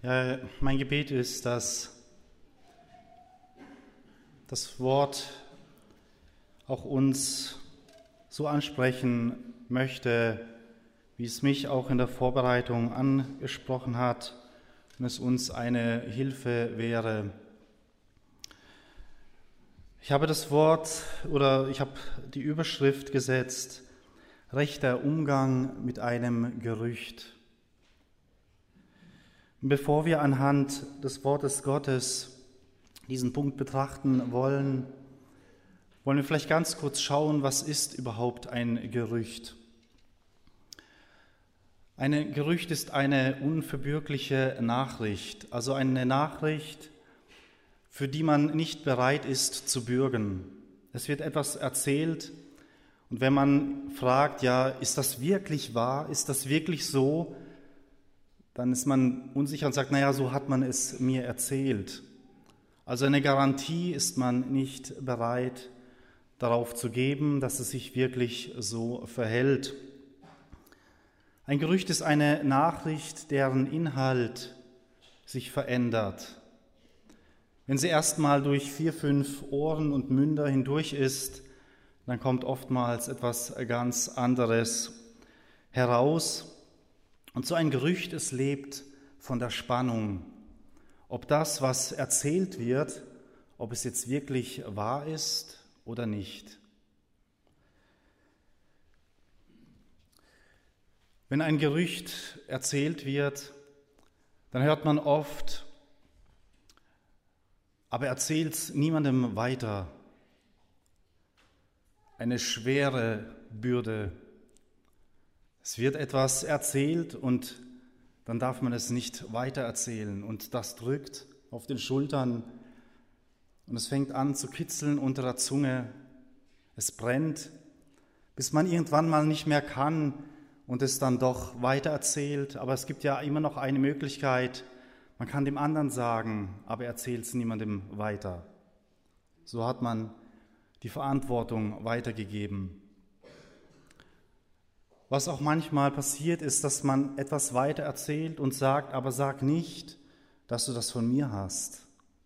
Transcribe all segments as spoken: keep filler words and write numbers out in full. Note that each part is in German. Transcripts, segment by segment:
Ja, mein Gebet ist, dass das Wort auch uns so ansprechen möchte, wie es mich auch in der Vorbereitung angesprochen hat und es uns eine Hilfe wäre. Ich habe das Wort oder ich habe die Überschrift gesetzt, rechter Umgang mit einem Gerücht. Und bevor wir anhand des Wortes Gottes diesen Punkt betrachten wollen, wollen wir vielleicht ganz kurz schauen, was ist überhaupt ein Gerücht? Ein Gerücht ist eine unverbürgliche Nachricht, also eine Nachricht, für die man nicht bereit ist zu bürgen. Es wird etwas erzählt und wenn man fragt, ja, ist das wirklich wahr, ist das wirklich so, dann ist man unsicher und sagt, naja, so hat man es mir erzählt. Also eine Garantie ist man nicht bereit darauf zu geben, dass es sich wirklich so verhält. Ein Gerücht ist eine Nachricht, deren Inhalt sich verändert. Wenn sie erstmal durch vier, fünf Ohren und Münder hindurch ist, dann kommt oftmals etwas ganz anderes heraus. Und so ein Gerücht, es lebt von der Spannung. Ob das, was erzählt wird, ob es jetzt wirklich wahr ist oder nicht. Wenn ein Gerücht erzählt wird, dann hört man oft, aber erzählt es niemandem weiter. Eine schwere Bürde. Es wird etwas erzählt und dann darf man es nicht weitererzählen. Und das drückt auf den Schultern und es fängt an zu kitzeln unter der Zunge. Es brennt, bis man irgendwann mal nicht mehr kann und es dann doch weitererzählt. Aber es gibt ja immer noch eine Möglichkeit, man kann dem anderen sagen, aber er erzählt es niemandem weiter. So hat man die Verantwortung weitergegeben. Was auch manchmal passiert, ist, dass man etwas weiter erzählt und sagt, aber sag nicht, dass du das von mir hast.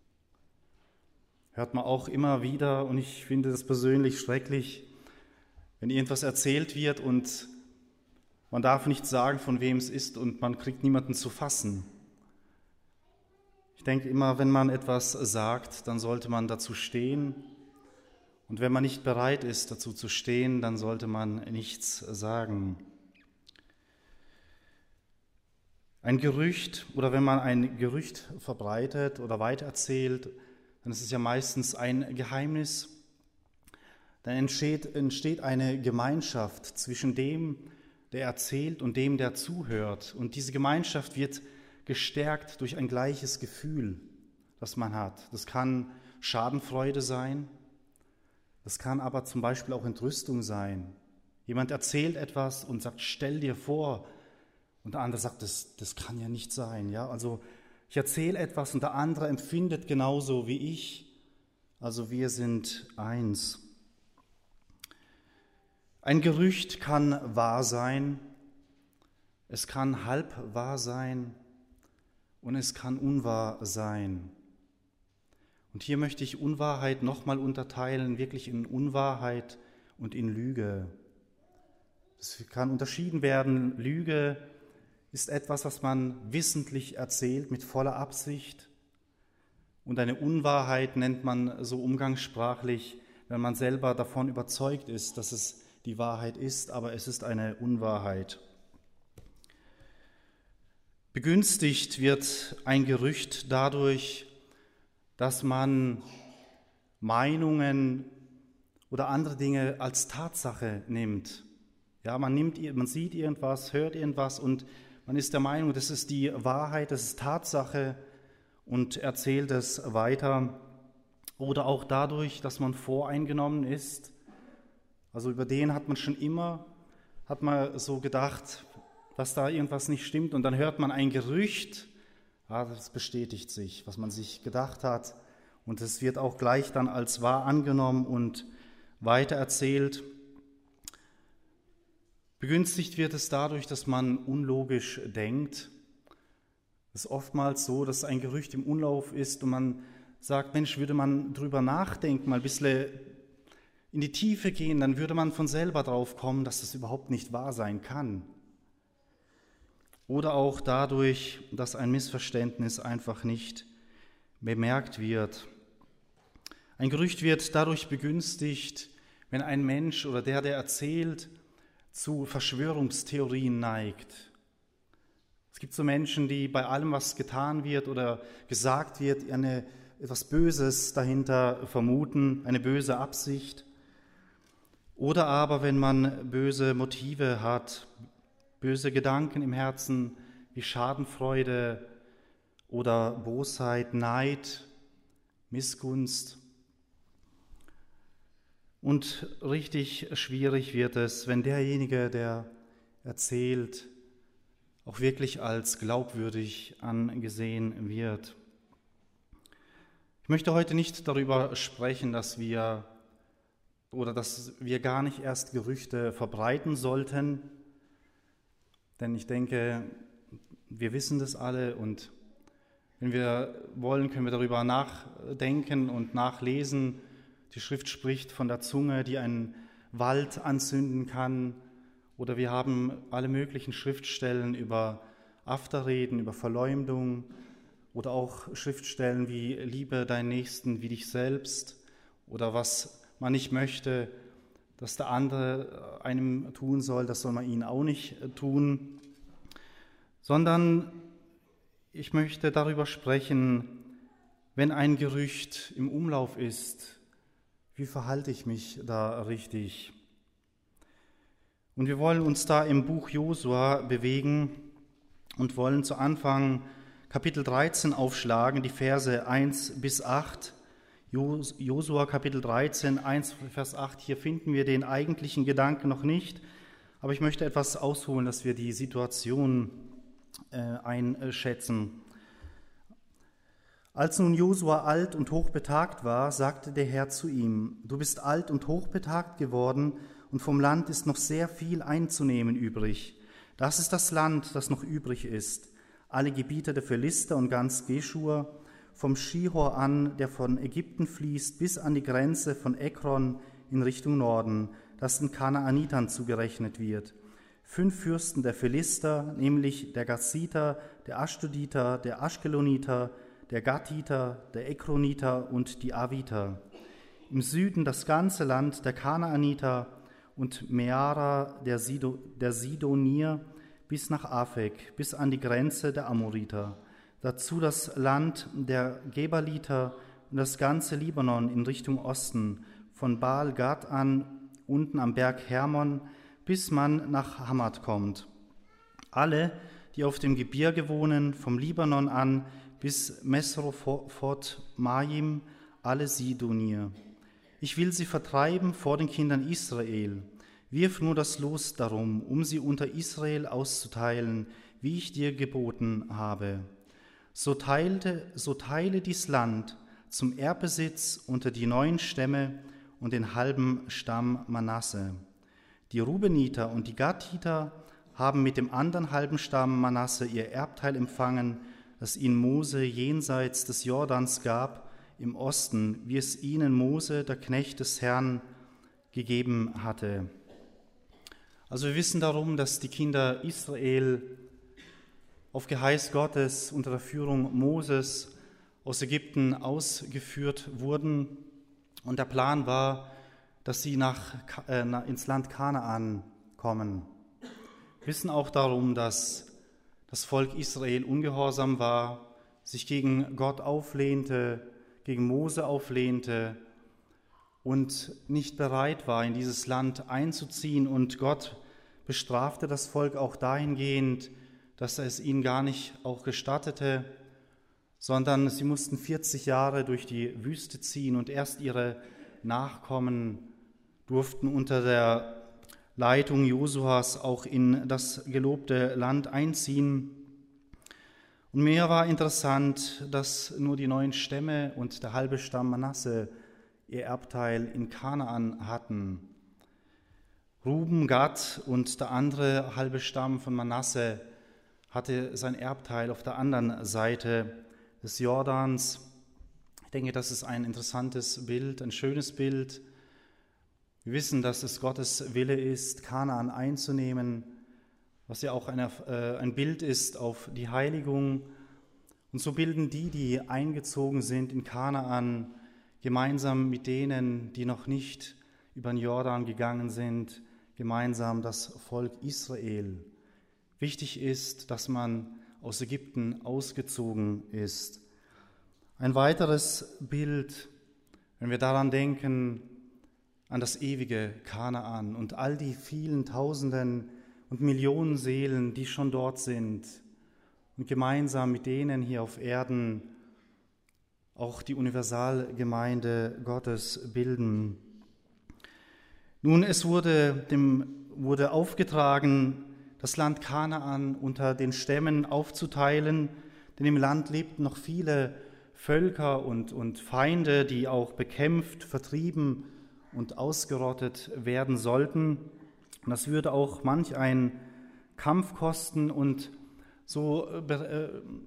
Hört man auch immer wieder, und ich finde das persönlich schrecklich, wenn irgendwas erzählt wird und man darf nicht sagen, von wem es ist und man kriegt niemanden zu fassen. Ich denke immer, wenn man etwas sagt, dann sollte man dazu stehen. Und wenn man nicht bereit ist, dazu zu stehen, dann sollte man nichts sagen. Ein Gerücht oder wenn man ein Gerücht verbreitet oder weitererzählt, dann ist es ja meistens ein Geheimnis. Dann entsteht, entsteht eine Gemeinschaft zwischen dem, der erzählt und dem, der zuhört. Und diese Gemeinschaft wird gestärkt durch ein gleiches Gefühl, das man hat. Das kann Schadenfreude sein. Das kann aber zum Beispiel auch Entrüstung sein. Jemand erzählt etwas und sagt, stell dir vor, und der andere sagt, das, das kann ja nicht sein. Ja? Also ich erzähle etwas und der andere empfindet genauso wie ich. Also wir sind eins. Ein Gerücht kann wahr sein, es kann halb wahr sein und es kann unwahr sein. Und hier möchte ich Unwahrheit nochmal unterteilen, wirklich in Unwahrheit und in Lüge. Es kann unterschieden werden. Lüge ist etwas, was man wissentlich erzählt, mit voller Absicht. Und eine Unwahrheit nennt man so umgangssprachlich, wenn man selber davon überzeugt ist, dass es die Wahrheit ist, aber es ist eine Unwahrheit. Begünstigt wird ein Gerücht dadurch, dass man Meinungen oder andere Dinge als Tatsache nimmt. Ja, man nimmt, man sieht irgendwas, hört irgendwas und man ist der Meinung, das ist die Wahrheit, das ist Tatsache und erzählt es weiter. Oder auch dadurch, dass man voreingenommen ist. Also über den hat man schon immer, hat man so gedacht, dass da irgendwas nicht stimmt und dann hört man ein Gerücht. Ja, das bestätigt sich, was man sich gedacht hat. Und es wird auch gleich dann als wahr angenommen und weitererzählt. Begünstigt wird es dadurch, dass man unlogisch denkt. Es ist oftmals so, dass ein Gerücht im Umlauf ist und man sagt, Mensch, würde man drüber nachdenken, mal ein bisschen in die Tiefe gehen, dann würde man von selber drauf kommen, dass das überhaupt nicht wahr sein kann. Oder auch dadurch, dass ein Missverständnis einfach nicht bemerkt wird. Ein Gerücht wird dadurch begünstigt, wenn ein Mensch oder der, der erzählt, zu Verschwörungstheorien neigt. Es gibt so Menschen, die bei allem, was getan wird oder gesagt wird, eine, etwas Böses dahinter vermuten, eine böse Absicht. Oder aber, wenn man böse Motive hat, böse Gedanken im Herzen wie Schadenfreude oder Bosheit, Neid, Missgunst. Und richtig schwierig wird es, wenn derjenige, der erzählt, auch wirklich als glaubwürdig angesehen wird. Ich möchte heute nicht darüber sprechen, dass wir oder dass wir gar nicht erst Gerüchte verbreiten sollten, denn ich denke, wir wissen das alle und wenn wir wollen, können wir darüber nachdenken und nachlesen. Die Schrift spricht von der Zunge, die einen Wald anzünden kann. Oder wir haben alle möglichen Schriftstellen über Afterreden, über Verleumdung oder auch Schriftstellen wie Liebe deinen Nächsten wie dich selbst oder was man nicht möchte, dass der andere einem tun soll, das soll man ihnen auch nicht tun. Sondern ich möchte darüber sprechen, wenn ein Gerücht im Umlauf ist, wie verhalte ich mich da richtig? Und wir wollen uns da im Buch Josua bewegen und wollen zu Anfang Kapitel dreizehn aufschlagen, die Verse eins bis acht. Josua Kapitel dreizehn, eins Vers acht, hier finden wir den eigentlichen Gedanken noch nicht, aber ich möchte etwas ausholen, dass wir die Situation äh, einschätzen. Als nun Josua alt und hochbetagt war, sagte der Herr zu ihm: Du bist alt und hochbetagt geworden, und vom Land ist noch sehr viel einzunehmen übrig. Das ist das Land, das noch übrig ist. Alle Gebiete der Philister und ganz Geschur, vom Schihor an, der von Ägypten fließt, bis an die Grenze von Ekron in Richtung Norden, das den Kanaanitern zugerechnet wird. Fünf Fürsten der Philister, nämlich der Gaziter, der Ashdoditer, der Aschkeloniter, der Gatiter, der Ekroniter und die Aviter. Im Süden das ganze Land der Kanaaniter und Meara der, Sido, der Sidonier bis nach Afek, bis an die Grenze der Amoriter. Dazu das Land der Gebaliter und das ganze Libanon in Richtung Osten, von Baal Gad an, unten am Berg Hermon, bis man nach Hamat kommt. Alle, die auf dem Gebirge wohnen, vom Libanon an bis Mesrophot Maim, alle Sidonier. Ich will sie vertreiben vor den Kindern Israel. Wirf nur das Los darum, um sie unter Israel auszuteilen, wie ich dir geboten habe. So, teilte, so teile dies Land zum Erbbesitz unter die neun Stämme und den halben Stamm Manasse. Die Rubeniter und die Gatiter haben mit dem anderen halben Stamm Manasse ihr Erbteil empfangen, das ihnen Mose jenseits des Jordans gab, im Osten, wie es ihnen Mose, der Knecht des Herrn, gegeben hatte. Also wir wissen darum, dass die Kinder Israel auf Geheiß Gottes unter der Führung Moses aus Ägypten ausgeführt wurden. Und der Plan war, dass sie nach, äh, ins Land Kanaan kommen. Wir wissen auch darum, dass das Volk Israel ungehorsam war, sich gegen Gott auflehnte, gegen Mose auflehnte und nicht bereit war, in dieses Land einzuziehen. Und Gott bestrafte das Volk auch dahingehend, dass er es ihnen gar nicht auch gestattete, sondern sie mussten vierzig Jahre durch die Wüste ziehen und erst ihre Nachkommen durften unter der Leitung Josuas auch in das gelobte Land einziehen. Und mir war interessant, dass nur die neun Stämme und der halbe Stamm Manasse ihr Erbteil in Kanaan hatten. Ruben, Gad und der andere halbe Stamm von Manasse hatte sein Erbteil auf der anderen Seite des Jordans. Ich denke, das ist ein interessantes Bild, ein schönes Bild. Wir wissen, dass es Gottes Wille ist, Kanaan einzunehmen, was ja auch eine, äh, ein Bild ist auf die Heiligung. Und so bilden die, die eingezogen sind in Kanaan, gemeinsam mit denen, die noch nicht über den Jordan gegangen sind, gemeinsam das Volk Israel. Wichtig ist, dass man aus Ägypten ausgezogen ist. Ein weiteres Bild, wenn wir daran denken, an das ewige Kanaan und all die vielen Tausenden und Millionen Seelen, die schon dort sind und gemeinsam mit denen hier auf Erden auch die Universalgemeinde Gottes bilden. Nun, es wurde, dem, wurde aufgetragen, das Land Kanaan unter den Stämmen aufzuteilen, denn im Land lebten noch viele Völker und, und Feinde, die auch bekämpft, vertrieben und ausgerottet werden sollten. Und das würde auch manch einen Kampf kosten und so, äh,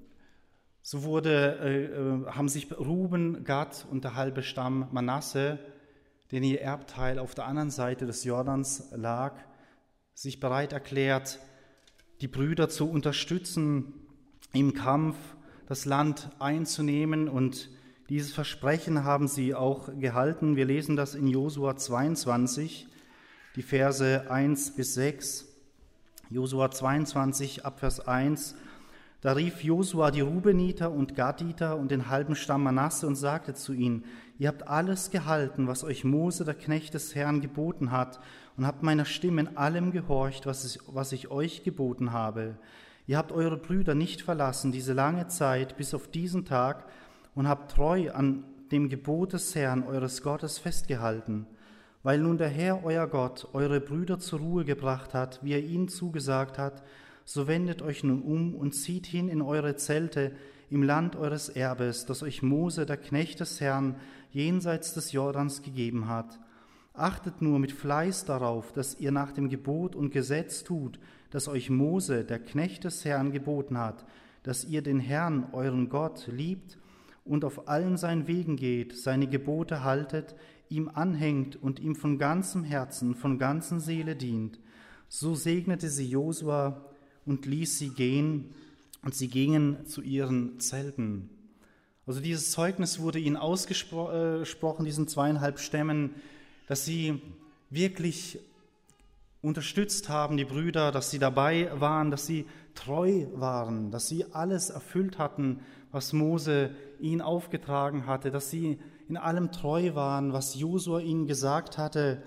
so wurde, äh, haben sich Ruben, Gad und der halbe Stamm Manasse, den ihr Erbteil auf der anderen Seite des Jordans lag, sich bereit erklärt, die Brüder zu unterstützen im Kampf, das Land einzunehmen. Und dieses Versprechen haben sie auch gehalten. Wir lesen das in Josua zweiundzwanzig, die Verse eins bis sechs. Josua zweiundzwanzig, Abvers eins. Da rief Josua die Rubeniter und Gaditer und den halben Stamm Manasse und sagte zu ihnen: Ihr habt alles gehalten, was euch Mose, der Knecht des Herrn, geboten hat, und habt meiner Stimme in allem gehorcht, was ich, was ich euch geboten habe. Ihr habt eure Brüder nicht verlassen, diese lange Zeit, bis auf diesen Tag, und habt treu an dem Gebot des Herrn, eures Gottes, festgehalten. Weil nun der Herr, euer Gott, eure Brüder zur Ruhe gebracht hat, wie er ihnen zugesagt hat, so wendet euch nun um und zieht hin in eure Zelte im Land eures Erbes, das euch Mose, der Knecht des Herrn, jenseits des Jordans gegeben hat. Achtet nur mit Fleiß darauf, dass ihr nach dem Gebot und Gesetz tut, das euch Mose, der Knecht des Herrn, geboten hat, dass ihr den Herrn, euren Gott, liebt und auf allen seinen Wegen geht, seine Gebote haltet, ihm anhängt und ihm von ganzem Herzen, von ganzer Seele dient. So segnete sie Josua und ließ sie gehen, und sie gingen zu ihren Zelten. Also dieses Zeugnis wurde ihnen ausgesprochen, diesen zweieinhalb Stämmen, dass sie wirklich unterstützt haben, die Brüder, dass sie dabei waren, dass sie treu waren, dass sie alles erfüllt hatten, was Mose ihnen aufgetragen hatte, dass sie in allem treu waren, was Josua ihnen gesagt hatte.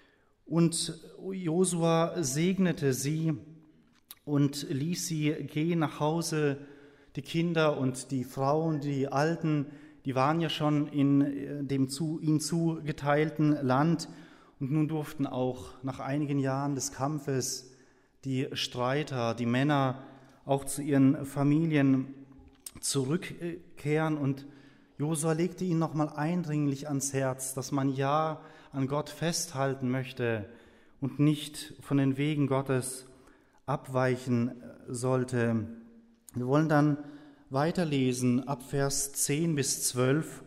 Und Josua segnete sie und ließ sie gehen nach Hause. Die Kinder und die Frauen, die Alten, die waren ja schon in dem zu, ihnen zugeteilten Land. Und nun durften auch nach einigen Jahren des Kampfes die Streiter, die Männer auch zu ihren Familien zurückkehren. Und Josua legte ihnen nochmal eindringlich ans Herz, dass man ja an Gott festhalten möchte und nicht von den Wegen Gottes abweichen sollte. Wir wollen dann weiterlesen ab Vers zehn bis zwölf.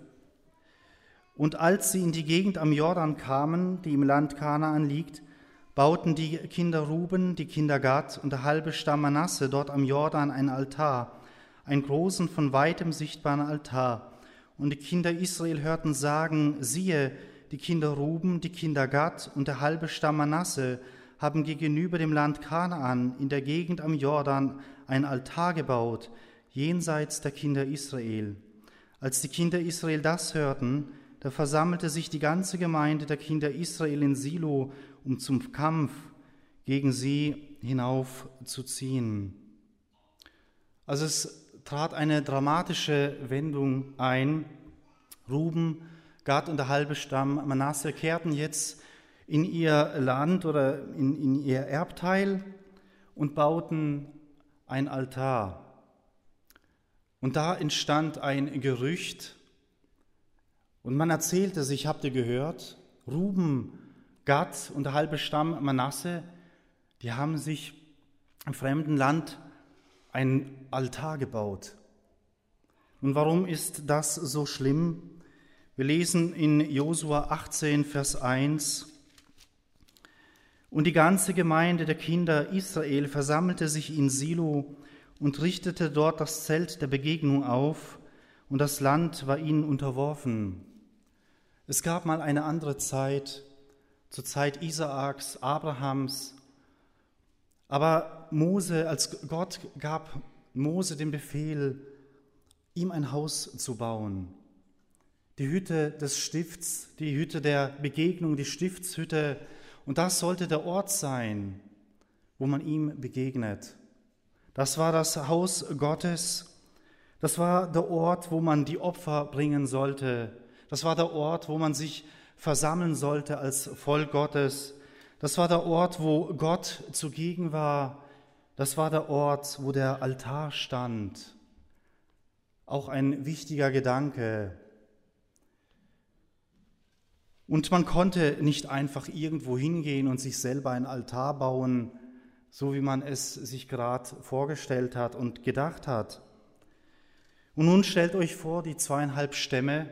Und als sie in die Gegend am Jordan kamen, die im Land Kanaan liegt, bauten die Kinder Ruben, die Kinder Gad und der halbe Stamm Manasse dort am Jordan einen Altar, einen großen, von weitem sichtbaren Altar. Und die Kinder Israel hörten sagen: Siehe, die Kinder Ruben, die Kinder Gad und der halbe Stamm Manasse haben gegenüber dem Land Kanaan in der Gegend am Jordan ein Altar gebaut, jenseits der Kinder Israel. Als die Kinder Israel das hörten, da versammelte sich die ganze Gemeinde der Kinder Israel in Silo, um zum Kampf gegen sie hinaufzuziehen. Also es trat eine dramatische Wendung ein. Ruben, Gad und der halbe Stamm Manasse kehrten jetzt in ihr Land oder in, in ihr Erbteil und bauten ein Altar. Und da entstand ein Gerücht und man erzählte sich, habt ihr gehört, Ruben, Gad und der halbe Stamm Manasse, die haben sich im fremden Land ein Altar gebaut. Und warum ist das so schlimm? Wir lesen in Josua achtzehn, Vers eins: Und die ganze Gemeinde der Kinder Israel versammelte sich in Silo und richtete dort das Zelt der Begegnung auf, und das Land war ihnen unterworfen. Es gab mal eine andere Zeit, zur Zeit Isaaks, Abrahams, aber Mose, als Gott gab Mose den Befehl, ihm ein Haus zu bauen. Die Hütte des Stifts, die Hütte der Begegnung, die Stiftshütte. Und das sollte der Ort sein, wo man ihm begegnet. Das war das Haus Gottes. Das war der Ort, wo man die Opfer bringen sollte. Das war der Ort, wo man sich versammeln sollte als Volk Gottes. Das war der Ort, wo Gott zugegen war. Das war der Ort, wo der Altar stand. Auch ein wichtiger Gedanke. Und man konnte nicht einfach irgendwo hingehen und sich selber einen Altar bauen, so wie man es sich gerade vorgestellt hat und gedacht hat. Und nun stellt euch vor, die zweieinhalb Stämme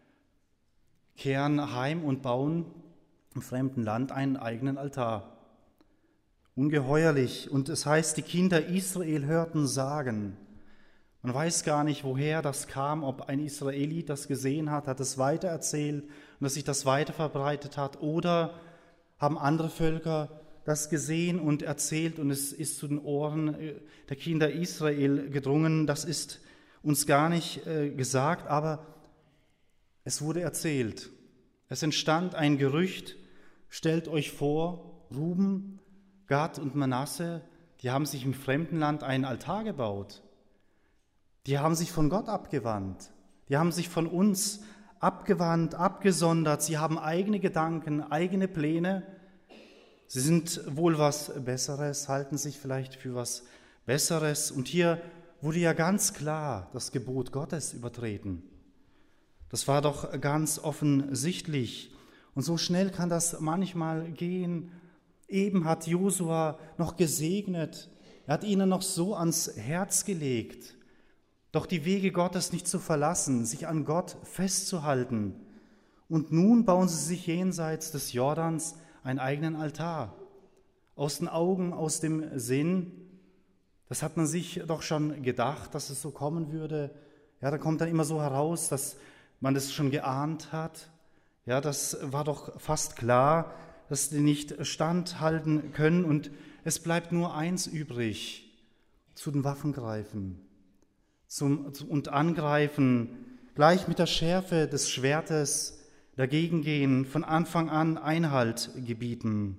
kehren heim und bauen im fremden Land einen eigenen Altar. Ungeheuerlich. Und es heißt, die Kinder Israel hörten sagen. Man weiß gar nicht, woher das kam, ob ein Israelit das gesehen hat, hat es weitererzählt und dass sich das weiter verbreitet hat, oder haben andere Völker das gesehen und erzählt und es ist zu den Ohren der Kinder Israel gedrungen. Das ist uns gar nicht äh, gesagt, aber es wurde erzählt. Es entstand ein Gerücht, stellt euch vor, Ruben, Gad und Manasse, die haben sich im fremden Land einen Altar gebaut. Die haben sich von Gott abgewandt. Die haben sich von uns abgewandt, abgesondert. Sie haben eigene Gedanken, eigene Pläne. Sie sind wohl was Besseres, halten sich vielleicht für was Besseres. Und hier wurde ja ganz klar das Gebot Gottes übertreten. Das war doch ganz offensichtlich. Und so schnell kann das manchmal gehen. Eben hat Josua noch gesegnet. Er hat ihnen noch so ans Herz gelegt, doch die Wege Gottes nicht zu verlassen, sich an Gott festzuhalten. Und nun bauen sie sich jenseits des Jordans einen eigenen Altar. Aus den Augen, aus dem Sinn. Das hat man sich doch schon gedacht, dass es so kommen würde. Ja, da kommt dann immer so heraus, dass man das schon geahnt hat. Ja, das war doch fast klar, dass die nicht standhalten können. Und es bleibt nur eins übrig: zu den Waffen greifen. Zum, und angreifen, gleich mit der Schärfe des Schwertes dagegen gehen, von Anfang an Einhalt gebieten.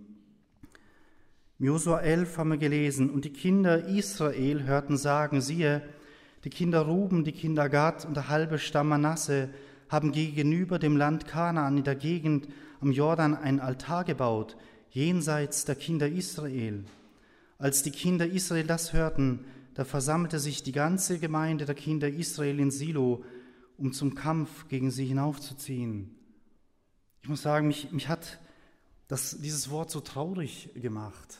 Im Josua elf haben wir gelesen: Und die Kinder Israel hörten sagen, siehe, die Kinder Ruben, die Kinder Gad und der halbe Stamm Manasse haben gegenüber dem Land Kanaan in der Gegend am Jordan einen Altar gebaut, jenseits der Kinder Israel. Als die Kinder Israel das hörten, da versammelte sich die ganze Gemeinde der Kinder Israel in Silo, um zum Kampf gegen sie hinaufzuziehen. Ich muss sagen, mich, mich hat das, dieses Wort so traurig gemacht.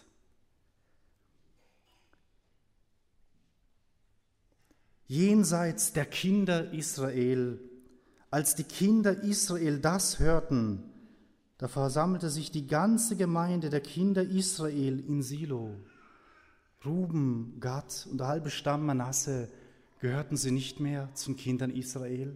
Jenseits der Kinder Israel, als die Kinder Israel das hörten, da versammelte sich die ganze Gemeinde der Kinder Israel in Silo. Ruben, Gad und der halbe Stamm Manasse, gehörten sie nicht mehr zu den Kindern Israel?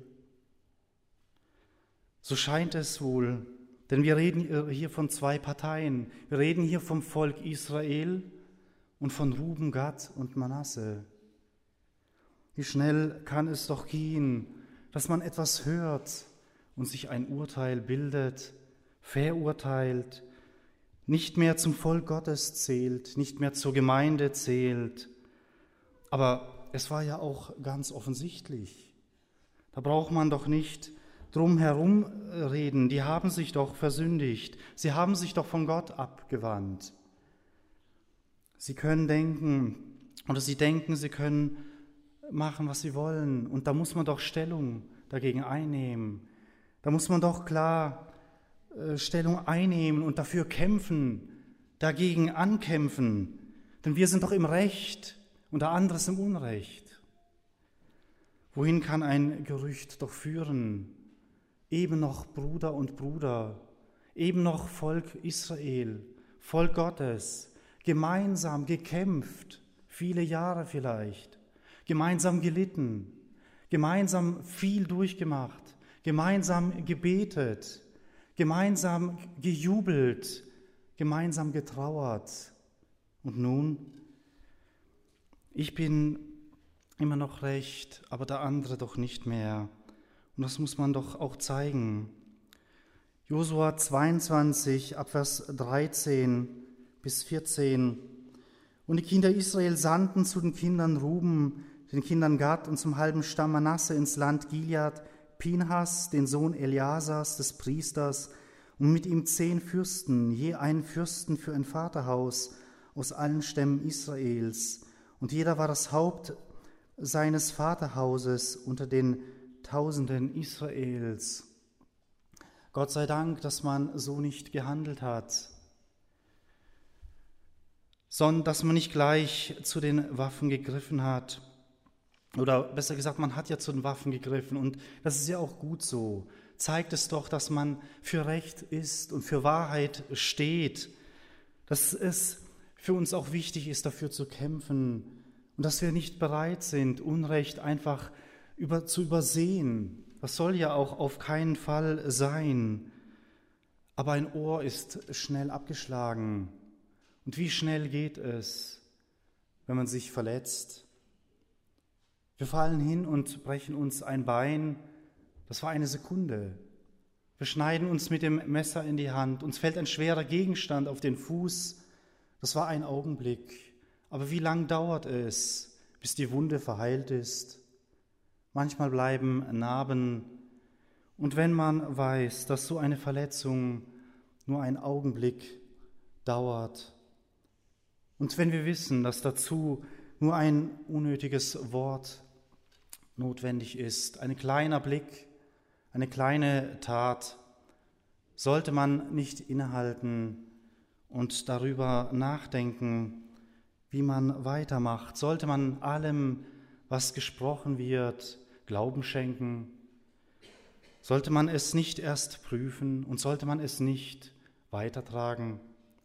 So scheint es wohl, denn wir reden hier von zwei Parteien. Wir reden hier vom Volk Israel und von Ruben, Gad und Manasse. Wie schnell kann es doch gehen, dass man etwas hört und sich ein Urteil bildet, verurteilt, nicht mehr zum Volk Gottes zählt, nicht mehr zur Gemeinde zählt. Aber es war ja auch ganz offensichtlich. Da braucht man doch nicht drum herum reden. Die haben sich doch versündigt. Sie haben sich doch von Gott abgewandt. Sie können denken, oder sie denken, sie können machen, was sie wollen. Und da muss man doch Stellung dagegen einnehmen. Da muss man doch klar Stellung einnehmen und dafür kämpfen, dagegen ankämpfen. Denn wir sind doch im Recht und der andere ist im Unrecht. Wohin kann ein Gerücht doch führen? Eben noch Bruder und Bruder, eben noch Volk Israel, Volk Gottes, gemeinsam gekämpft, viele Jahre vielleicht, gemeinsam gelitten, gemeinsam viel durchgemacht, gemeinsam gebetet, gemeinsam gejubelt, gemeinsam getrauert. Und nun, ich bin immer noch recht, aber der andere doch nicht mehr. Und das muss man doch auch zeigen. Josua zweiundzwanzig, Abvers dreizehn bis vierzehn. Und die Kinder Israel sandten zu den Kindern Ruben, den Kindern Gad und zum halben Stamm Manasse ins Land Gilead Pinhas, den Sohn Eleasars, des Priesters, und mit ihm zehn Fürsten, je einen Fürsten für ein Vaterhaus aus allen Stämmen Israels. Und jeder war das Haupt seines Vaterhauses unter den Tausenden Israels. Gott sei Dank, dass man so nicht gehandelt hat, sondern dass man nicht gleich zu den Waffen gegriffen hat. Oder besser gesagt, man hat ja zu den Waffen gegriffen und das ist ja auch gut so. Zeigt es doch, dass man für Recht ist und für Wahrheit steht, dass es für uns auch wichtig ist, dafür zu kämpfen und dass wir nicht bereit sind, Unrecht einfach über, zu übersehen. Das soll ja auch auf keinen Fall sein. Aber ein Ohr ist schnell abgeschlagen. Und wie schnell geht es, wenn man sich verletzt? Wir fallen hin und brechen uns ein Bein. Das war eine Sekunde. Wir schneiden uns mit dem Messer in die Hand. Uns fällt ein schwerer Gegenstand auf den Fuß. Das war ein Augenblick. Aber wie lang dauert es, bis die Wunde verheilt ist? Manchmal bleiben Narben. Und wenn man weiß, dass so eine Verletzung nur einen Augenblick dauert, und wenn wir wissen, dass dazu nur ein unnötiges Wort notwendig ist, ein kleiner Blick, eine kleine Tat, sollte man nicht innehalten und darüber nachdenken, wie man weitermacht. Sollte man allem, was gesprochen wird, Glauben schenken? Sollte man es nicht erst prüfen und sollte man es nicht weitertragen?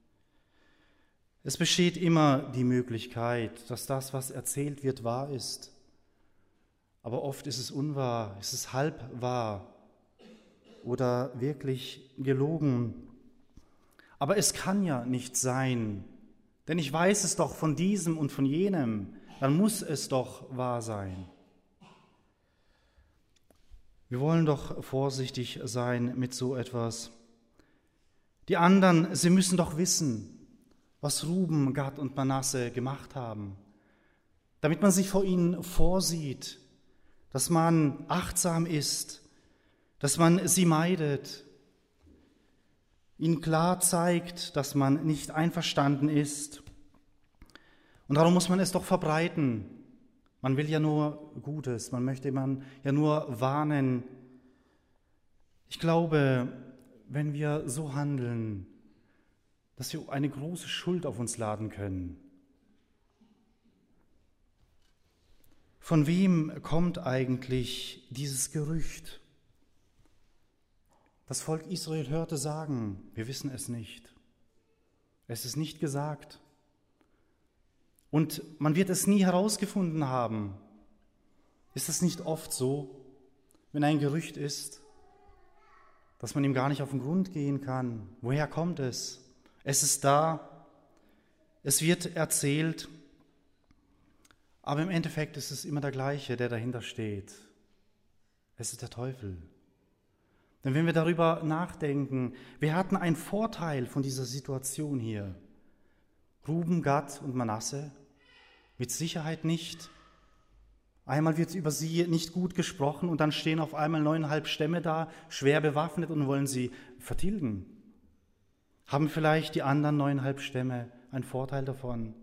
Es besteht immer die Möglichkeit, dass das, was erzählt wird, wahr ist. Aber oft ist es unwahr, ist es halb wahr oder wirklich gelogen. Aber es kann ja nicht sein, denn ich weiß es doch von diesem und von jenem, dann muss es doch wahr sein. Wir wollen doch vorsichtig sein mit so etwas. Die anderen, sie müssen doch wissen, was Ruben, Gad und Manasse gemacht haben, damit man sich vor ihnen vorsieht, dass man achtsam ist, dass man sie meidet, ihnen klar zeigt, dass man nicht einverstanden ist. Und darum muss man es doch verbreiten. Man will ja nur Gutes, man möchte man ja nur warnen. Ich glaube, wenn wir so handeln, dass wir eine große Schuld auf uns laden können. Von wem kommt eigentlich dieses Gerücht? Das Volk Israel hörte sagen, wir wissen es nicht. Es ist nicht gesagt. Und man wird es nie herausgefunden haben. Ist es nicht oft so, wenn ein Gerücht ist, dass man ihm gar nicht auf den Grund gehen kann? Woher kommt es? Es ist da, es wird erzählt, aber im Endeffekt ist es immer der Gleiche, der dahinter steht. Es ist der Teufel. Denn wenn wir darüber nachdenken, wir hatten einen Vorteil von dieser Situation hier. Ruben, Gad und Manasse? Mit Sicherheit nicht. Einmal wird über sie nicht gut gesprochen und dann stehen auf einmal neuneinhalb Stämme da, schwer bewaffnet und wollen sie vertilgen. Haben vielleicht die anderen neuneinhalb Stämme einen Vorteil davon?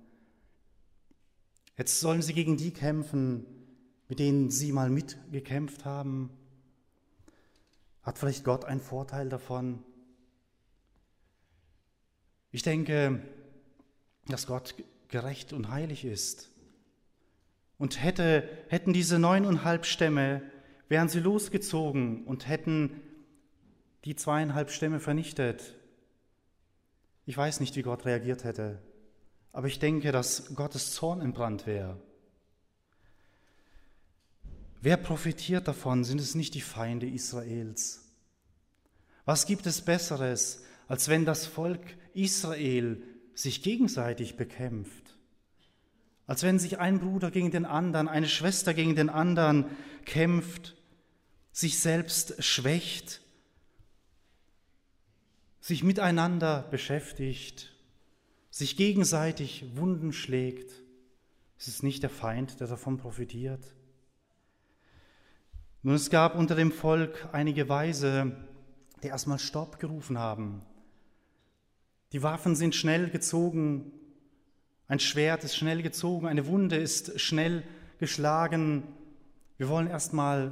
Jetzt sollen sie gegen die kämpfen, mit denen sie mal mitgekämpft haben. Hat vielleicht Gott einen Vorteil davon? Ich denke, dass Gott gerecht und heilig ist. Und hätte, hätten diese neuneinhalb Stämme, wären sie losgezogen und hätten die zweieinhalb Stämme vernichtet. Ich weiß nicht, wie Gott reagiert hätte, aber ich denke, dass Gottes Zorn entbrannt wäre. Wer profitiert davon? Sind es nicht die Feinde Israels? Was gibt es Besseres, als wenn das Volk Israel sich gegenseitig bekämpft? Als wenn sich ein Bruder gegen den anderen, eine Schwester gegen den anderen kämpft, sich selbst schwächt, sich miteinander beschäftigt, sich gegenseitig Wunden schlägt. Ist es nicht der Feind, der davon profitiert? Nun, es gab unter dem Volk einige Weise, die erstmal Stopp gerufen haben. Die Waffen sind schnell gezogen, ein Schwert ist schnell gezogen, eine Wunde ist schnell geschlagen. Wir wollen erstmal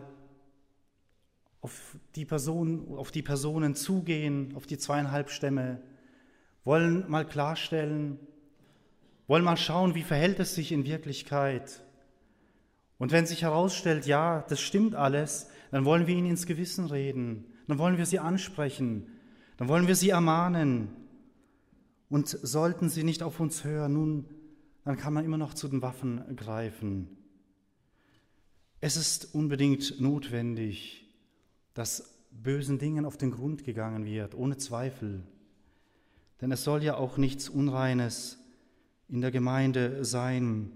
auf die Person, auf die Personen zugehen, auf die zweieinhalb Stämme, wollen mal klarstellen, wollen mal schauen, wie verhält es sich in Wirklichkeit. Und wenn sich herausstellt, ja, das stimmt alles, dann wollen wir ihnen ins Gewissen reden, dann wollen wir sie ansprechen, dann wollen wir sie ermahnen. Und sollten sie nicht auf uns hören, nun, dann kann man immer noch zu den Waffen greifen. Es ist unbedingt notwendig, dass bösen Dingen auf den Grund gegangen wird, ohne Zweifel. Denn es soll ja auch nichts Unreines in der Gemeinde sein.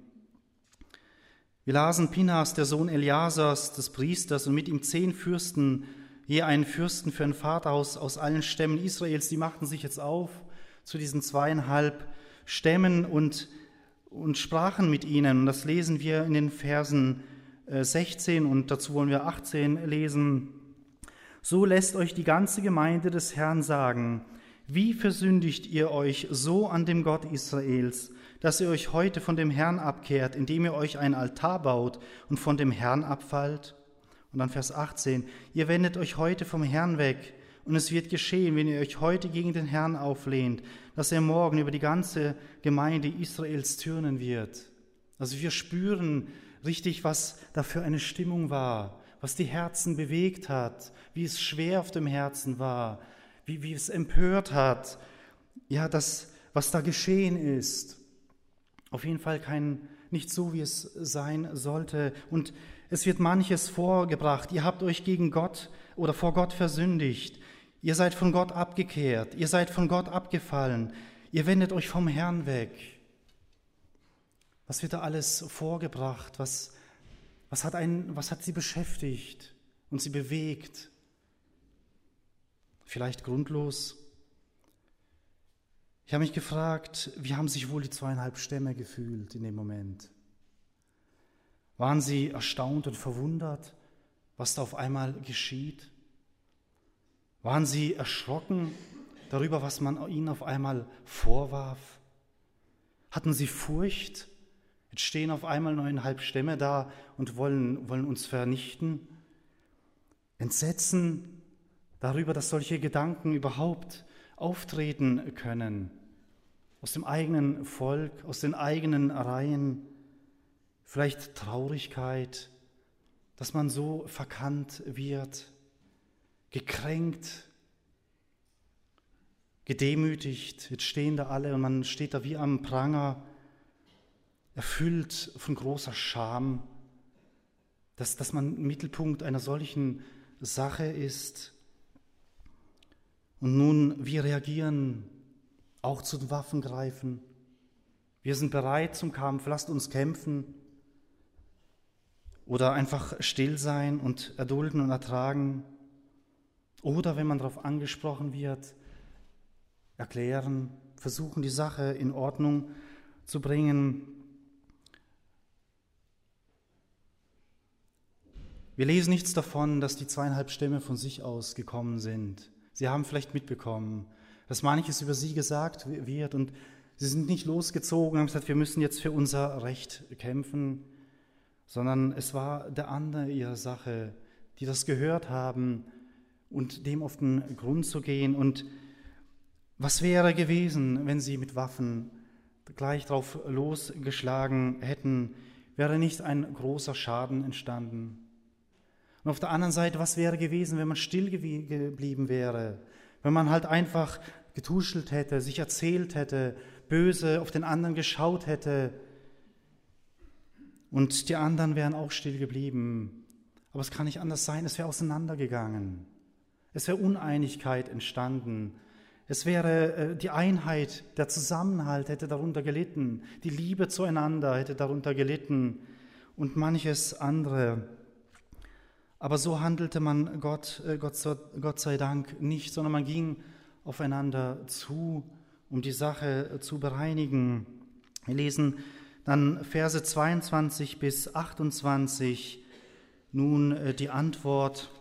Wir lasen, Pinhas, der Sohn Eleasars, des Priesters, und mit ihm zehn Fürsten, je einen Fürsten für ein Vaterhaus aus allen Stämmen Israels, die machten sich jetzt auf zu diesen zweieinhalb Stämmen und, und sprachen mit ihnen. Und das lesen wir in den Versen sechzehn und dazu wollen wir achtzehn lesen. So lässt euch die ganze Gemeinde des Herrn sagen, wie versündigt ihr euch so an dem Gott Israels, dass ihr euch heute von dem Herrn abkehrt, indem ihr euch einen Altar baut und von dem Herrn abfallt? Und dann Vers achtzehn, ihr wendet euch heute vom Herrn weg, und es wird geschehen, wenn ihr euch heute gegen den Herrn auflehnt, dass er morgen über die ganze Gemeinde Israels türnen wird. Also wir spüren richtig, was da für eine Stimmung war, was die Herzen bewegt hat, wie es schwer auf dem Herzen war, wie, wie es empört hat. Ja, das, was da geschehen ist. Auf jeden Fall kein, nicht so, wie es sein sollte. Und es wird manches vorgebracht. Ihr habt euch gegen Gott oder vor Gott versündigt. Ihr seid von Gott abgekehrt. Ihr seid von Gott abgefallen. Ihr wendet euch vom Herrn weg. Was wird da alles vorgebracht? Was, was, hat einen, was hat sie beschäftigt und sie bewegt? Vielleicht grundlos. Ich habe mich gefragt, wie haben sich wohl die zweieinhalb Stämme gefühlt in dem Moment? Waren sie erstaunt und verwundert, was da auf einmal geschieht? Waren sie erschrocken darüber, was man ihnen auf einmal vorwarf? Hatten sie Furcht? Jetzt stehen auf einmal neuneinhalb Stämme da und wollen, wollen uns vernichten. Entsetzen darüber, dass solche Gedanken überhaupt auftreten können. Aus dem eigenen Volk, aus den eigenen Reihen. Vielleicht Traurigkeit, dass man so verkannt wird, gekränkt, gedemütigt. Jetzt stehen da alle und man steht da wie am Pranger, erfüllt von großer Scham, dass, dass man Mittelpunkt einer solchen Sache ist. Und nun, wir reagieren, auch zu den Waffen greifen. Wir sind bereit zum Kampf, lasst uns kämpfen. Oder einfach still sein und erdulden und ertragen. Oder wenn man darauf angesprochen wird, erklären, versuchen die Sache in Ordnung zu bringen. Wir lesen nichts davon, dass die zweieinhalb Stämme von sich aus gekommen sind. Sie haben vielleicht mitbekommen, dass manches über sie gesagt wird und sie sind nicht losgezogen und haben gesagt, wir müssen jetzt für unser Recht kämpfen, sondern es war der andere ihrer Sache, die das gehört haben und dem auf den Grund zu gehen. Und was wäre gewesen, wenn sie mit Waffen gleich drauf losgeschlagen hätten? wäre nicht ein großer Schaden entstanden. Und auf der anderen Seite, was wäre gewesen, wenn man still geblieben wäre? Wenn man halt einfach getuschelt hätte, sich erzählt hätte, böse auf den anderen geschaut hätte und die anderen wären auch still geblieben. Aber es kann nicht anders sein, es wäre auseinandergegangen. Es wäre Uneinigkeit entstanden. Es wäre äh, die Einheit, der Zusammenhalt hätte darunter gelitten. Die Liebe zueinander hätte darunter gelitten und manches andere. Aber so handelte man Gott, äh, Gott, Gott sei Dank nicht, sondern man ging aufeinander zu, um die Sache zu bereinigen. Wir lesen dann Verse zweiundzwanzig bis achtundzwanzig, nun äh, die Antwort.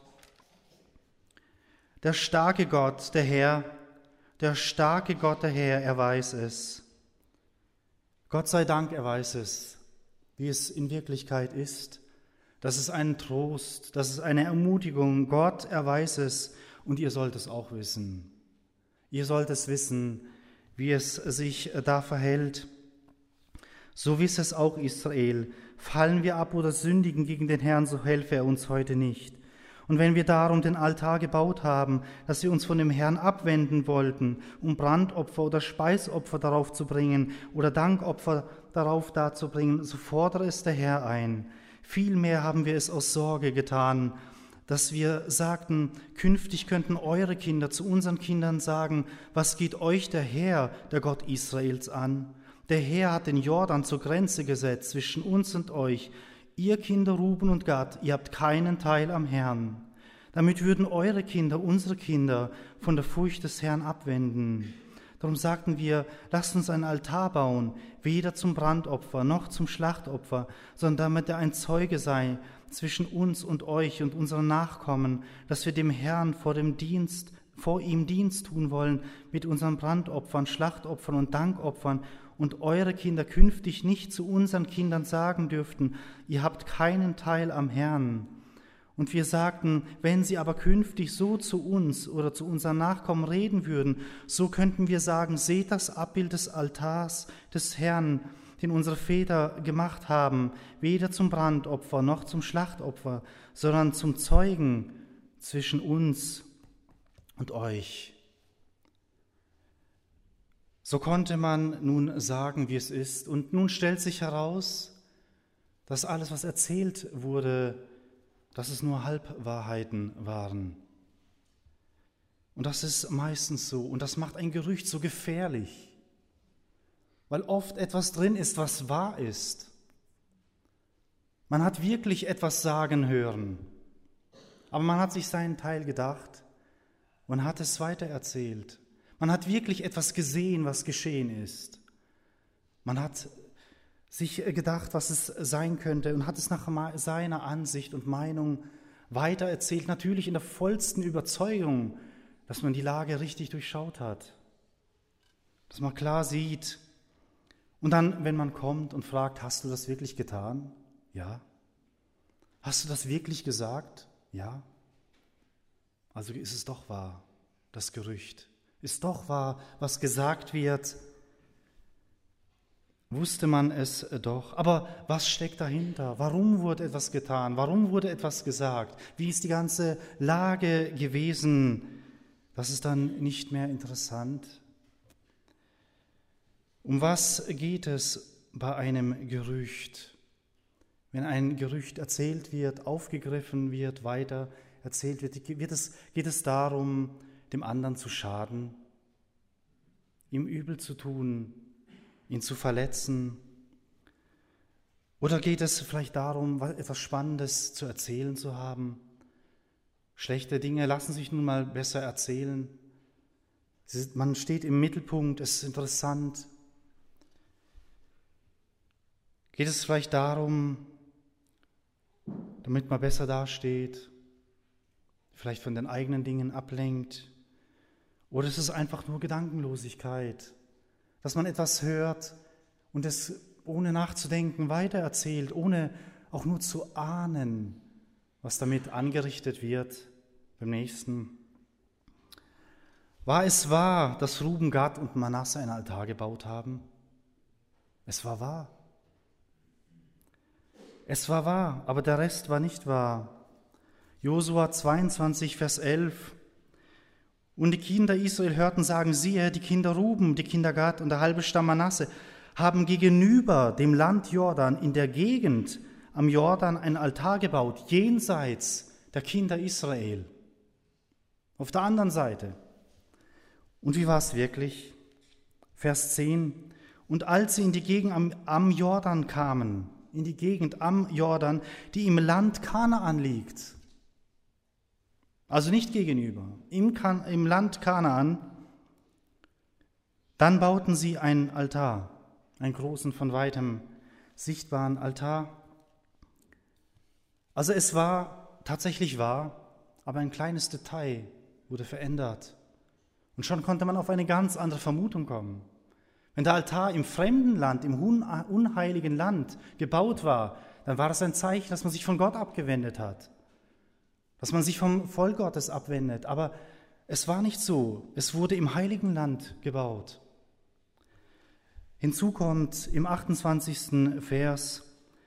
Der starke Gott, der Herr, der starke Gott, der Herr, er weiß es. Gott sei Dank, er weiß es, wie es in Wirklichkeit ist. Das ist ein Trost, das ist eine Ermutigung. Gott, er weiß es und ihr sollt es auch wissen. Ihr sollt es wissen, wie es sich da verhält. So wisse es auch Israel. Fallen wir ab oder sündigen gegen den Herrn, so helfe er uns heute nicht. Und wenn wir darum den Altar gebaut haben, dass wir uns von dem Herrn abwenden wollten, um Brandopfer oder Speisopfer darauf zu bringen oder Dankopfer darauf darzubringen, so fordere es der Herr ein. Vielmehr haben wir es aus Sorge getan, dass wir sagten, künftig könnten eure Kinder zu unseren Kindern sagen, was geht euch der Herr, der Gott Israels, an? Der Herr hat den Jordan zur Grenze gesetzt zwischen uns und euch. Ihr Kinder Ruben und Gad, ihr habt keinen Teil am Herrn. Damit würden eure Kinder, unsere Kinder, von der Furcht des Herrn abwenden. Darum sagten wir, lasst uns einen Altar bauen, weder zum Brandopfer noch zum Schlachtopfer, sondern damit er ein Zeuge sei zwischen uns und euch und unseren Nachkommen, dass wir dem Herrn vor dem Dienst, vor ihm Dienst tun wollen mit unseren Brandopfern, Schlachtopfern und Dankopfern, und eure Kinder künftig nicht zu unseren Kindern sagen dürften, ihr habt keinen Teil am Herrn. Und wir sagten, wenn sie aber künftig so zu uns oder zu unseren Nachkommen reden würden, so könnten wir sagen, seht das Abbild des Altars des Herrn, den unsere Väter gemacht haben, weder zum Brandopfer noch zum Schlachtopfer, sondern zum Zeugen zwischen uns und euch. So konnte man nun sagen, wie es ist. Und nun stellt sich heraus, dass alles, was erzählt wurde, dass es nur Halbwahrheiten waren. Und das ist meistens so. Und das macht ein Gerücht so gefährlich, weil oft etwas drin ist, was wahr ist. Man hat wirklich etwas sagen hören, aber man hat sich seinen Teil gedacht und hat es weitererzählt. Man hat wirklich etwas gesehen, was geschehen ist. Man hat sich gedacht, was es sein könnte und hat es nach seiner Ansicht und Meinung weitererzählt, natürlich in der vollsten Überzeugung, dass man die Lage richtig durchschaut hat, dass man klar sieht. Und dann, wenn man kommt und fragt, hast du das wirklich getan? Ja. Hast du das wirklich gesagt? Ja. Also ist es doch wahr, das Gerücht. Ist doch wahr, was gesagt wird. Wusste man es doch. Aber was steckt dahinter? Warum wurde etwas getan? Warum wurde etwas gesagt? Wie ist die ganze Lage gewesen? Das ist dann nicht mehr interessant. Um was geht es bei einem Gerücht? Wenn ein Gerücht erzählt wird, aufgegriffen wird, weiter erzählt wird, wird es, geht es darum, dem anderen zu schaden, ihm übel zu tun, ihn zu verletzen? Oder geht es vielleicht darum, etwas Spannendes zu erzählen zu haben? Schlechte Dinge lassen sich nun mal besser erzählen. Man steht im Mittelpunkt, es ist interessant. Geht es vielleicht darum, damit man besser dasteht, vielleicht von den eigenen Dingen ablenkt? Oder ist es einfach nur Gedankenlosigkeit, dass man etwas hört und es ohne nachzudenken weitererzählt, ohne auch nur zu ahnen, was damit angerichtet wird beim Nächsten? War es wahr, dass Ruben, Gad und Manasse einen Altar gebaut haben? Es war wahr. Es war wahr, aber der Rest war nicht wahr. Josua zweiundzwanzig, Vers elf. Und die Kinder Israel hörten sagen, siehe, die Kinder Ruben, die Kinder Gad und der halbe Stamm Manasse haben gegenüber dem Land Jordan in der Gegend am Jordan ein Altar gebaut, jenseits der Kinder Israel. Auf der anderen Seite. Und wie war es wirklich? Vers zehn. Und als sie in die Gegend am, am Jordan kamen, in die Gegend am Jordan, die im Land Kanaan liegt, also nicht gegenüber, im, kan- im Land Kanaan, dann bauten sie einen Altar, einen großen, von weitem sichtbaren Altar. Also es war tatsächlich wahr, aber ein kleines Detail wurde verändert. Und schon konnte man auf eine ganz andere Vermutung kommen. Wenn der Altar im fremden Land, im unheiligen Land gebaut war, dann war das ein Zeichen, dass man sich von Gott abgewendet hat, dass man sich vom Volk Gottes abwendet. Aber es war nicht so. Es wurde im heiligen Land gebaut. Hinzu kommt im achtundzwanzigsten Vers,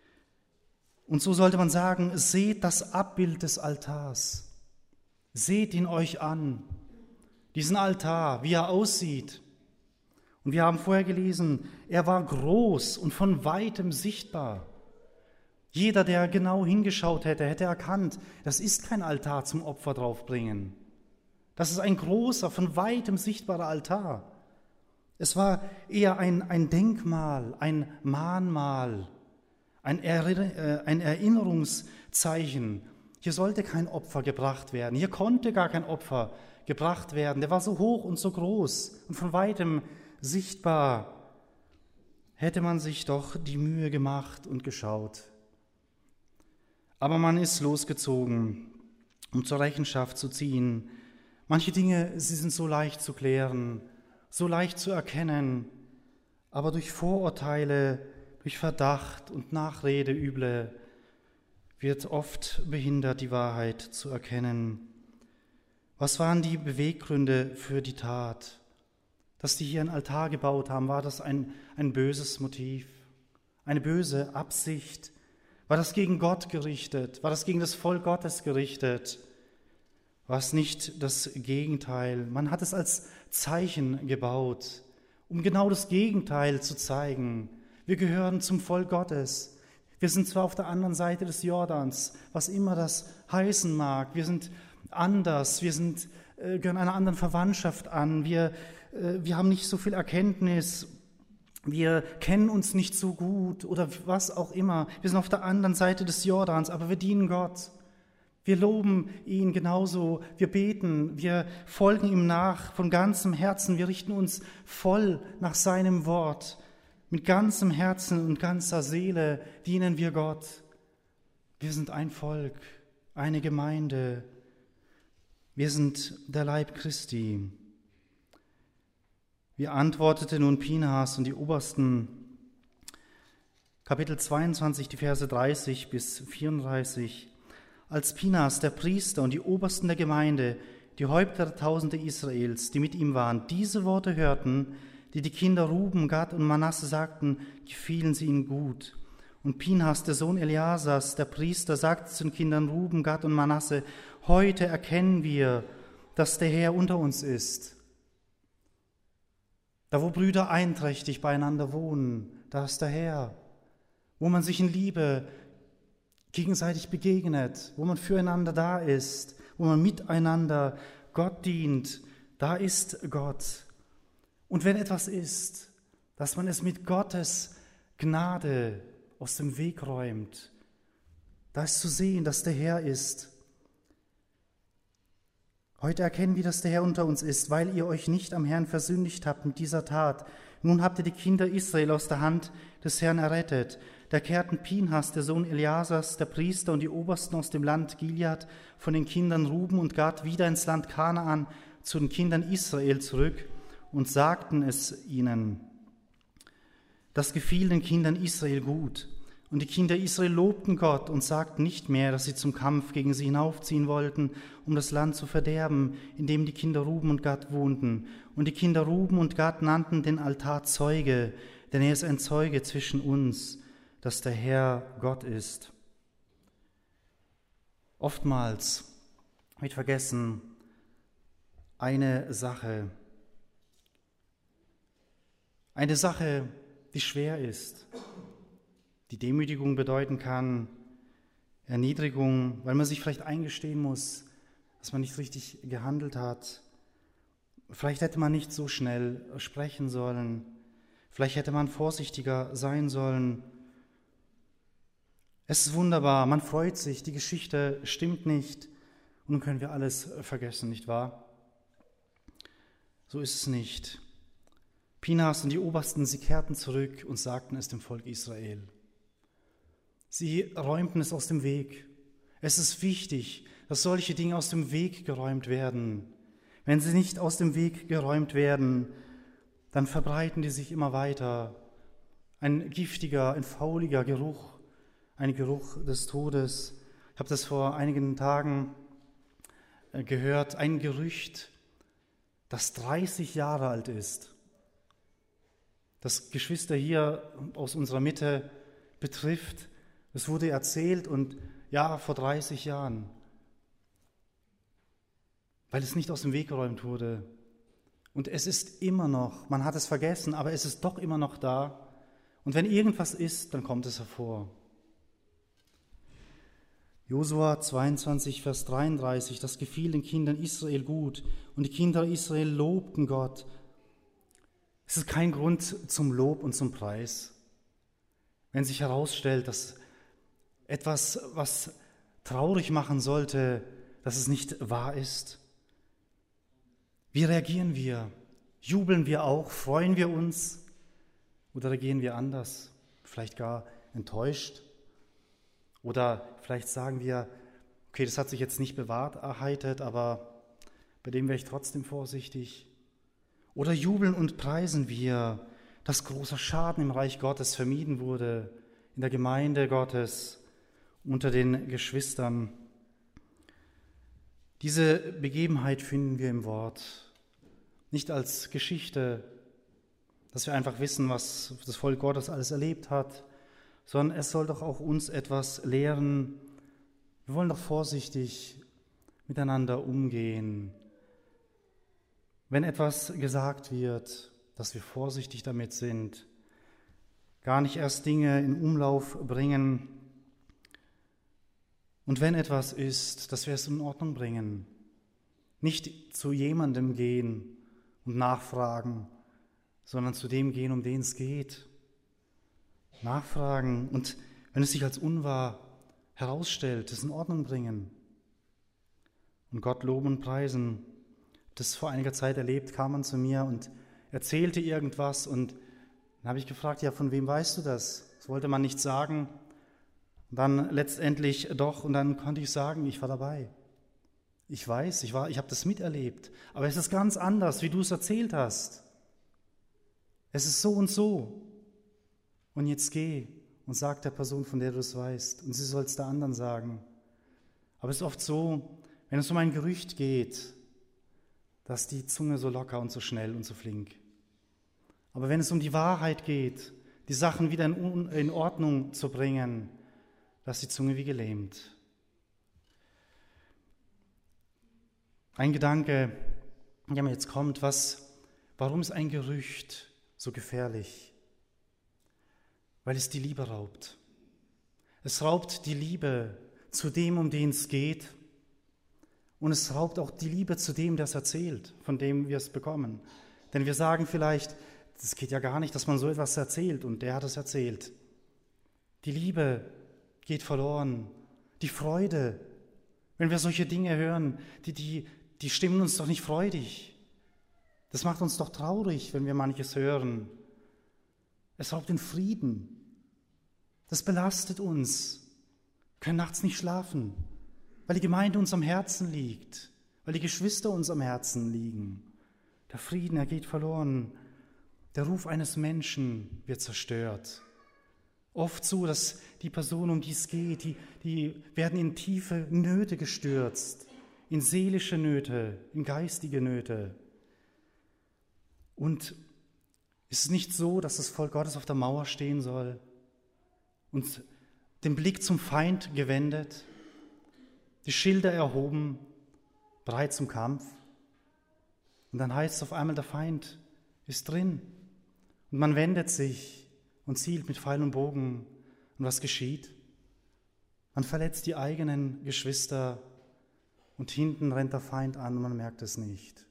und so sollte man sagen, seht das Abbild des Altars, seht ihn euch an, diesen Altar, wie er aussieht. Und wir haben vorher gelesen, er war groß und von weitem sichtbar. Jeder, der genau hingeschaut hätte, hätte erkannt, das ist kein Altar zum Opfer draufbringen. Das ist ein großer, von weitem sichtbarer Altar. Es war eher ein, ein Denkmal, ein Mahnmal, ein, Erinner, äh, ein Erinnerungszeichen. Hier sollte kein Opfer gebracht werden. Hier konnte gar kein Opfer gebracht werden. Der war so hoch und so groß und von weitem sichtbar. Hätte man sich doch die Mühe gemacht und geschaut. Aber man ist losgezogen, um zur Rechenschaft zu ziehen. Manche Dinge, sie sind so leicht zu klären, so leicht zu erkennen, aber durch Vorurteile, durch Verdacht und Nachrede üble wird oft behindert, die Wahrheit zu erkennen. Was waren die Beweggründe für die Tat? Dass die hier einen Altar gebaut haben, war das ein, ein böses Motiv, eine böse Absicht? War das gegen Gott gerichtet? War das gegen das Volk Gottes gerichtet? War es nicht das Gegenteil? Man hat es als Zeichen gebaut, um genau das Gegenteil zu zeigen. Wir gehören zum Volk Gottes. Wir sind zwar auf der anderen Seite des Jordans, was immer das heißen mag. Wir sind anders, wir sind, äh, gehören einer anderen Verwandtschaft an. Wir, äh, wir haben nicht so viel Erkenntnis. Wir kennen uns nicht so gut oder was auch immer. Wir sind auf der anderen Seite des Jordans, aber wir dienen Gott. Wir loben ihn genauso, wir beten, wir folgen ihm nach von ganzem Herzen, wir richten uns voll nach seinem Wort. Mit ganzem Herzen und ganzer Seele dienen wir Gott. Wir sind ein Volk, eine Gemeinde. Wir sind der Leib Christi. Wie antwortete nun Pinhas und die Obersten? Kapitel zweiundzwanzig, die Verse dreißig bis vierunddreißig. Als Pinhas, der Priester und die Obersten der Gemeinde, die Häupter der Tausende Israels, die mit ihm waren, diese Worte hörten, die die Kinder Ruben, Gad und Manasse sagten, gefielen sie ihnen gut. Und Pinhas, der Sohn Eleasars, der Priester, sagte zu den Kindern Ruben, Gad und Manasse, heute erkennen wir, dass der Herr unter uns ist. Da, wo Brüder einträchtig beieinander wohnen, da ist der Herr. Wo man sich in Liebe gegenseitig begegnet, wo man füreinander da ist, wo man miteinander Gott dient, da ist Gott. Und wenn etwas ist, dass man es mit Gottes Gnade aus dem Weg räumt, da ist zu sehen, dass der Herr ist. Heute erkennen wir, dass der Herr unter uns ist, weil ihr euch nicht am Herrn versündigt habt mit dieser Tat. Nun habt ihr die Kinder Israel aus der Hand des Herrn errettet. Da kehrten Pinhas, der Sohn Eleasars, der Priester und die Obersten aus dem Land Gilead von den Kindern Ruben und Gad wieder ins Land Kanaan zu den Kindern Israel zurück und sagten es ihnen. Das gefiel den Kindern Israel gut. Und die Kinder Israel lobten Gott und sagten nicht mehr, dass sie zum Kampf gegen sie hinaufziehen wollten, um das Land zu verderben, in dem die Kinder Ruben und Gad wohnten. Und die Kinder Ruben und Gad nannten den Altar Zeuge, denn er ist ein Zeuge zwischen uns, dass der Herr Gott ist. Oftmals wird vergessen eine Sache, eine Sache, die schwer ist, die Demütigung bedeuten kann, Erniedrigung, weil man sich vielleicht eingestehen muss, dass man nicht richtig gehandelt hat. Vielleicht hätte man nicht so schnell sprechen sollen. Vielleicht hätte man vorsichtiger sein sollen. Es ist wunderbar, man freut sich, die Geschichte stimmt nicht und nun können wir alles vergessen, nicht wahr? So ist es nicht. Pinhas und die Obersten, sie kehrten zurück und sagten es dem Volk Israel. Sie räumten es aus dem Weg. Es ist wichtig, dass solche Dinge aus dem Weg geräumt werden. Wenn sie nicht aus dem Weg geräumt werden, dann verbreiten die sich immer weiter. Ein giftiger, ein fauliger Geruch, ein Geruch des Todes. Ich habe das vor einigen Tagen gehört, ein Gerücht, das dreißig Jahre alt ist, das Geschwister hier aus unserer Mitte betrifft. Es wurde erzählt und ja, vor dreißig Jahren, weil es nicht aus dem Weg geräumt wurde. Und es ist immer noch, man hat es vergessen, aber es ist doch immer noch da. Und wenn irgendwas ist, dann kommt es hervor. Josua zweiundzwanzig, Vers dreiunddreißig, das gefiel den Kindern Israel gut und die Kinder Israel lobten Gott. Es ist kein Grund zum Lob und zum Preis, wenn sich herausstellt, dass etwas, was traurig machen sollte, dass es nicht wahr ist. Wie reagieren wir? Jubeln wir auch? Freuen wir uns? Oder reagieren wir anders? Vielleicht gar enttäuscht? Oder vielleicht sagen wir, okay, das hat sich jetzt nicht bewahrheitet, aber bei dem wäre ich trotzdem vorsichtig. Oder jubeln und preisen wir, dass großer Schaden im Reich Gottes vermieden wurde, in der Gemeinde Gottes, unter den Geschwistern. Diese Begebenheit finden wir im Wort, nicht als Geschichte, dass wir einfach wissen, was das Volk Gottes alles erlebt hat, sondern es soll doch auch uns etwas lehren. Wir wollen doch vorsichtig miteinander umgehen. Wenn etwas gesagt wird, dass wir vorsichtig damit sind, gar nicht erst Dinge in Umlauf bringen. Und wenn etwas ist, dass wir es in Ordnung bringen, nicht zu jemandem gehen und nachfragen, sondern zu dem gehen, um den es geht. Nachfragen und wenn es sich als unwahr herausstellt, es in Ordnung bringen und Gott loben und preisen. Das vor einiger Zeit erlebt, kam man zu mir und erzählte irgendwas und dann habe ich gefragt, ja, von wem weißt du das? Das wollte man nicht sagen. Und dann letztendlich doch und dann konnte ich sagen, ich war dabei. Ich weiß, ich war, ich habe das miterlebt, aber es ist ganz anders, wie du es erzählt hast. Es ist so und so. Und jetzt geh und sag der Person, von der du es weißt. Und sie soll es der anderen sagen. Aber es ist oft so, wenn es um ein Gerücht geht, dass die Zunge so locker und so schnell und so flink. Aber wenn es um die Wahrheit geht, die Sachen wieder in, in Ordnung zu bringen, da ist die Zunge wie gelähmt. Ein Gedanke, der mir jetzt kommt, was, warum ist ein Gerücht so gefährlich? Weil es die Liebe raubt. Es raubt die Liebe zu dem, um den es geht. Und es raubt auch die Liebe zu dem, der es erzählt, von dem wir es bekommen. Denn wir sagen vielleicht, das geht ja gar nicht, dass man so etwas erzählt und der hat es erzählt. Die Liebe geht verloren, die Freude. Wenn wir solche Dinge hören, die, die, die stimmen uns doch nicht freudig. Das macht uns doch traurig, wenn wir manches hören. Es raubt den Frieden. Das belastet uns. Wir können nachts nicht schlafen, weil die Gemeinde uns am Herzen liegt, weil die Geschwister uns am Herzen liegen. Der Frieden, er geht verloren. Der Ruf eines Menschen wird zerstört. Oft so, dass die Personen, um die es geht, die, die werden in tiefe Nöte gestürzt, in seelische Nöte, in geistige Nöte. Und es ist nicht so, dass das Volk Gottes auf der Mauer stehen soll und den Blick zum Feind gewendet. die Schilde erhoben, bereit zum Kampf. Und dann heißt es auf einmal, der Feind ist drin. Und man wendet sich und zielt mit Pfeil und Bogen. Und was geschieht? Man verletzt die eigenen Geschwister und hinten rennt der Feind an und man merkt es nicht.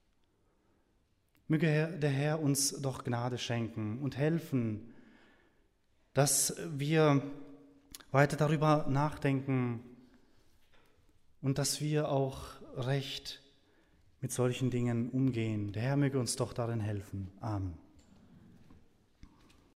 Möge der Herr uns doch Gnade schenken und helfen, dass wir weiter darüber nachdenken und dass wir auch recht mit solchen Dingen umgehen. Der Herr möge uns doch darin helfen. Amen.